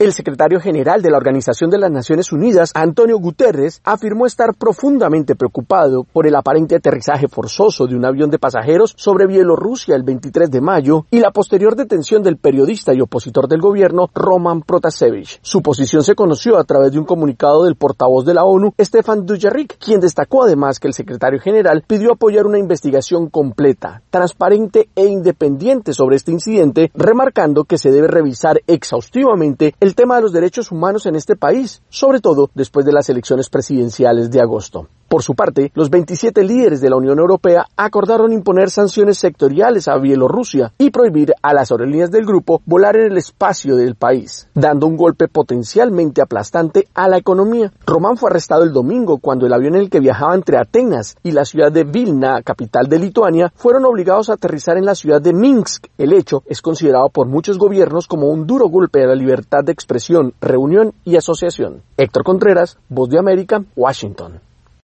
El secretario general de la Organización de las Naciones Unidas, Antonio Guterres, afirmó estar profundamente preocupado por el aparente aterrizaje forzoso de un avión de pasajeros sobre Bielorrusia el 23 de mayo y la posterior detención del periodista y opositor del gobierno Roman Protasevich. Su posición se conoció a través de un comunicado del portavoz de la ONU, Stefan Dujarric, quien destacó además que el secretario general pidió apoyar una investigación completa, transparente e independiente sobre este incidente, remarcando que se debe revisar exhaustivamente el tema de los derechos humanos en este país, sobre todo después de las elecciones presidenciales de agosto. Por su parte, los 27 líderes de la Unión Europea acordaron imponer sanciones sectoriales a Bielorrusia y prohibir a las aerolíneas del grupo volar en el espacio del país, dando un golpe potencialmente aplastante a la economía. Roman fue arrestado el domingo cuando el avión en el que viajaba entre Atenas y la ciudad de Vilna, capital de Lituania, fueron obligados a aterrizar en la ciudad de Minsk. El hecho es considerado por muchos gobiernos como un duro golpe a la libertad de expresión, reunión y asociación. Héctor Contreras, Voz de América, Washington.